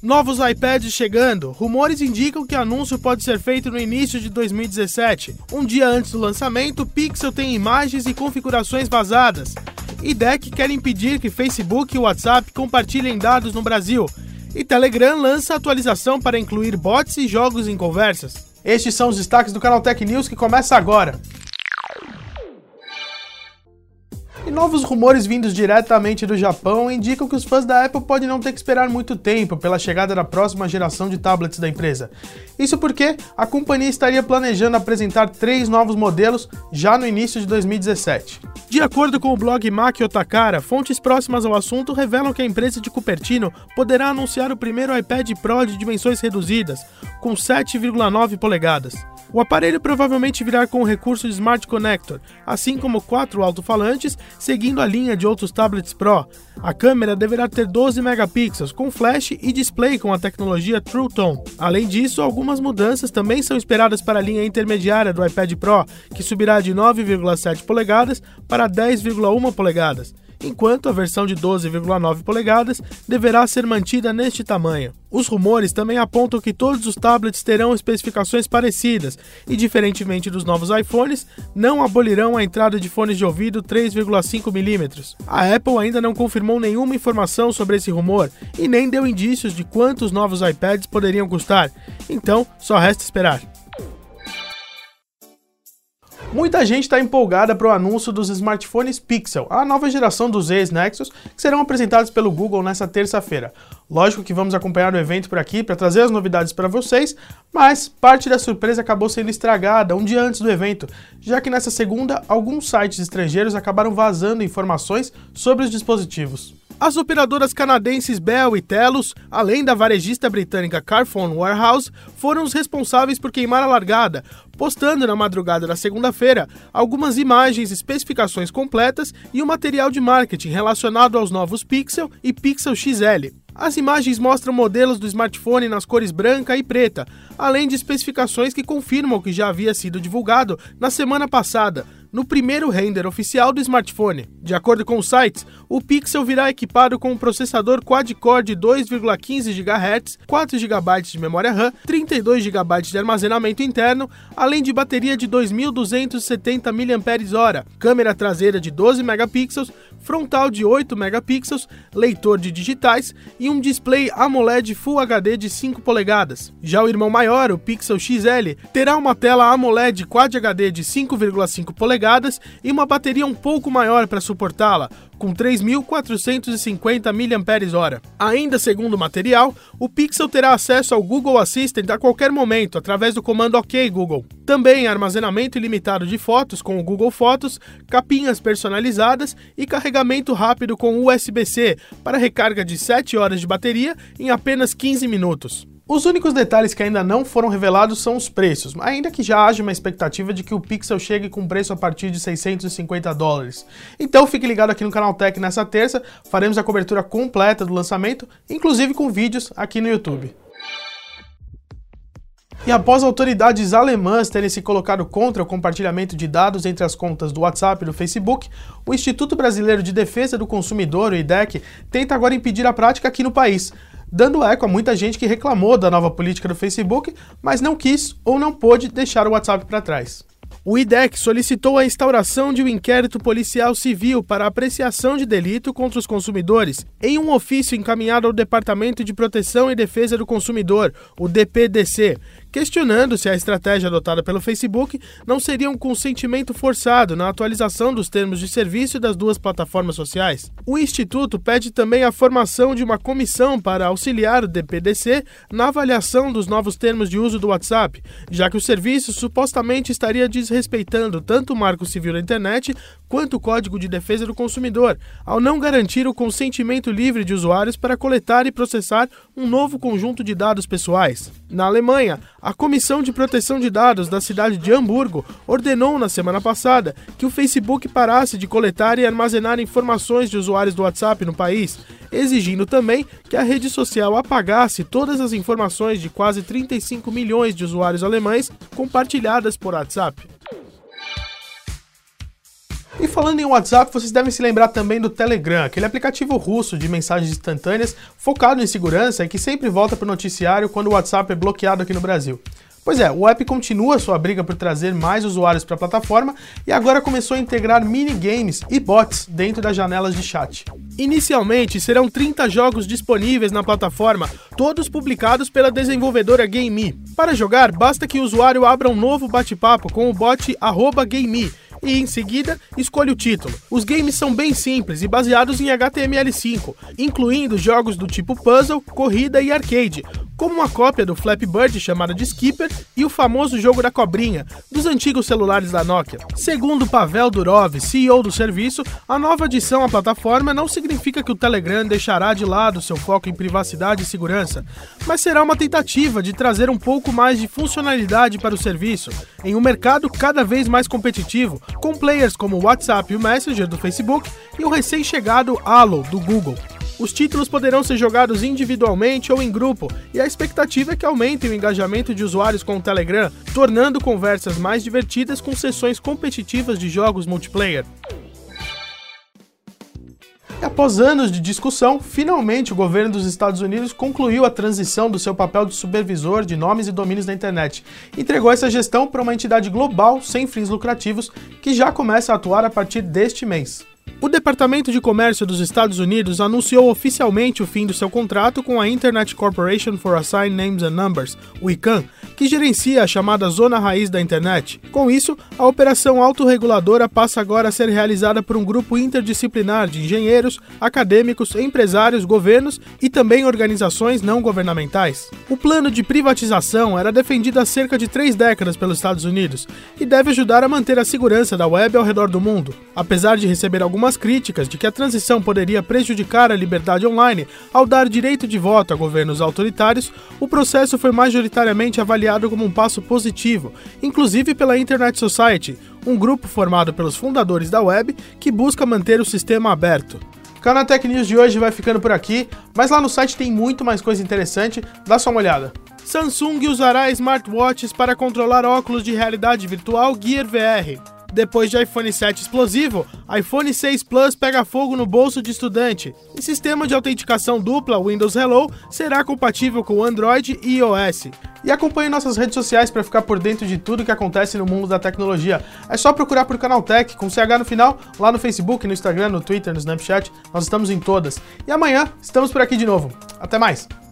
Novos iPads chegando. Rumores indicam que o anúncio pode ser feito no início de 2017. Um dia antes do lançamento, o Pixel tem imagens e configurações vazadas. IDEC quer impedir que Facebook e WhatsApp compartilhem dados no Brasil. E Telegram lança atualização para incluir bots e jogos em conversas. Estes são os destaques do Canaltech News que começa agora. E novos rumores vindos diretamente do Japão indicam que os fãs da Apple podem não ter que esperar muito tempo pela chegada da próxima geração de tablets da empresa. Isso porque a companhia estaria planejando apresentar 3 novos modelos já no início de 2017. De acordo com o blog Mac Otakara, fontes próximas ao assunto revelam que a empresa de Cupertino poderá anunciar o primeiro iPad Pro de dimensões reduzidas, com 7,9 polegadas. O aparelho provavelmente virá com o recurso de Smart Connector, assim como 4 alto-falantes, seguindo a linha de outros tablets Pro. A câmera deverá ter 12 megapixels, com flash e display com a tecnologia True Tone. Além disso, algumas mudanças também são esperadas para a linha intermediária do iPad Pro, que subirá de 9,7 polegadas para 10,1 polegadas. Enquanto a versão de 12,9 polegadas deverá ser mantida neste tamanho. Os rumores também apontam que todos os tablets terão especificações parecidas e, diferentemente dos novos iPhones, não abolirão a entrada de fones de ouvido 3,5mm. A Apple ainda não confirmou nenhuma informação sobre esse rumor e nem deu indícios de quanto os novos iPads poderiam custar, então só resta esperar. Muita gente está empolgada para o anúncio dos smartphones Pixel, a nova geração dos ex-Nexus, que serão apresentados pelo Google nesta terça-feira. Lógico que vamos acompanhar o evento por aqui para trazer as novidades para vocês, mas parte da surpresa acabou sendo estragada um dia antes do evento, já que nessa segunda, alguns sites estrangeiros acabaram vazando informações sobre os dispositivos. As operadoras canadenses Bell e Telus, além da varejista britânica Carphone Warehouse, foram os responsáveis por queimar a largada, postando na madrugada da segunda-feira algumas imagens, especificações completas e o material de marketing relacionado aos novos Pixel e Pixel XL. As imagens mostram modelos do smartphone nas cores branca e preta, além de especificações que confirmam o que já havia sido divulgado na semana passada, no primeiro render oficial do smartphone. De acordo com os sites, o Pixel virá equipado com um processador quad-core de 2,15 GHz, 4 GB de memória RAM, 32 GB de armazenamento interno, além de bateria de 2.270 mAh, câmera traseira de 12 megapixels, frontal de 8 megapixels, leitor de digitais e um display AMOLED Full HD de 5 polegadas. Já o irmão maior, o Pixel XL, terá uma tela AMOLED Quad HD de 5,5 polegadas e uma bateria um pouco maior para suportá-la, com 3.450 mAh. Ainda segundo o material, o Pixel terá acesso ao Google Assistant a qualquer momento, através do comando OK Google. Também armazenamento ilimitado de fotos com o Google Fotos, capinhas personalizadas e carregamento rápido com USB-C para recarga de 7 horas de bateria em apenas 15 minutos. Os únicos detalhes que ainda não foram revelados são os preços, ainda que já haja uma expectativa de que o Pixel chegue com preço a partir de $650. Então fique ligado aqui no Canaltech nessa terça, faremos a cobertura completa do lançamento, inclusive com vídeos aqui no YouTube. E após autoridades alemãs terem se colocado contra o compartilhamento de dados entre as contas do WhatsApp e do Facebook, o Instituto Brasileiro de Defesa do Consumidor, o IDEC, tenta agora impedir a prática aqui no país, dando eco a muita gente que reclamou da nova política do Facebook, mas não quis ou não pôde deixar o WhatsApp para trás. O IDEC solicitou a instauração de um inquérito policial civil para apreciação de delito contra os consumidores em um ofício encaminhado ao Departamento de Proteção e Defesa do Consumidor, o DPDC, questionando se a estratégia adotada pelo Facebook não seria um consentimento forçado na atualização dos termos de serviço das duas plataformas sociais. O Instituto pede também a formação de uma comissão para auxiliar o DPDC na avaliação dos novos termos de uso do WhatsApp, já que o serviço supostamente estaria desrespeitando tanto o Marco Civil da Internet quanto o Código de Defesa do Consumidor, ao não garantir o consentimento livre de usuários para coletar e processar um novo conjunto de dados pessoais. Na Alemanha, a Comissão de Proteção de Dados da cidade de Hamburgo ordenou na semana passada que o Facebook parasse de coletar e armazenar informações de usuários do WhatsApp no país, exigindo também que a rede social apagasse todas as informações de quase 35 milhões de usuários alemães compartilhadas por WhatsApp. E falando em WhatsApp, vocês devem se lembrar também do Telegram, aquele aplicativo russo de mensagens instantâneas focado em segurança e que sempre volta para o noticiário quando o WhatsApp é bloqueado aqui no Brasil. Pois é, o app continua sua briga por trazer mais usuários para a plataforma e agora começou a integrar minigames e bots dentro das janelas de chat. Inicialmente, serão 30 jogos disponíveis na plataforma, todos publicados pela desenvolvedora GameMe. Para jogar, basta que o usuário abra um novo bate-papo com o bot @GameMe e, em seguida, escolha o título. Os games são bem simples e baseados em HTML5, incluindo jogos do tipo puzzle, corrida e arcade, como uma cópia do Flappy Bird chamada de Skipper e o famoso jogo da cobrinha, dos antigos celulares da Nokia. Segundo Pavel Durov, CEO do serviço, a nova adição à plataforma não significa que o Telegram deixará de lado seu foco em privacidade e segurança, mas será uma tentativa de trazer um pouco mais de funcionalidade para o serviço, em um mercado cada vez mais competitivo, com players como o WhatsApp e o Messenger do Facebook e o recém-chegado Allo do Google. Os títulos poderão ser jogados individualmente ou em grupo, e a expectativa é que aumente o engajamento de usuários com o Telegram, tornando conversas mais divertidas com sessões competitivas de jogos multiplayer. E após anos de discussão, finalmente o governo dos Estados Unidos concluiu a transição do seu papel de supervisor de nomes e domínios da internet. Entregou essa gestão para uma entidade global sem fins lucrativos que já começa a atuar a partir deste mês. O Departamento de Comércio dos Estados Unidos anunciou oficialmente o fim do seu contrato com a Internet Corporation for Assigned Names and Numbers, o ICANN, que gerencia a chamada Zona Raiz da Internet. Com isso, a operação autorreguladora passa agora a ser realizada por um grupo interdisciplinar de engenheiros, acadêmicos, empresários, governos e também organizações não governamentais. O plano de privatização era defendido há cerca de 3 décadas pelos Estados Unidos e deve ajudar a manter a segurança da web ao redor do mundo. Apesar de receber algumas críticas de que a transição poderia prejudicar a liberdade online ao dar direito de voto a governos autoritários, o processo foi majoritariamente avaliado como um passo positivo, inclusive pela Internet Society, um grupo formado pelos fundadores da web que busca manter o sistema aberto. O Canaltech News de hoje vai ficando por aqui, mas lá no site tem muito mais coisa interessante, dá só uma olhada. Samsung usará smartwatches para controlar óculos de realidade virtual Gear VR. Depois de iPhone 7 explosivo, iPhone 6 Plus pega fogo no bolso de estudante. E sistema de autenticação dupla Windows Hello será compatível com Android e iOS. E acompanhe nossas redes sociais para ficar por dentro de tudo que acontece no mundo da tecnologia. É só procurar por Canaltech, com CH no final, lá no Facebook, no Instagram, no Twitter, no Snapchat. Nós estamos em todas. E amanhã estamos por aqui de novo. Até mais!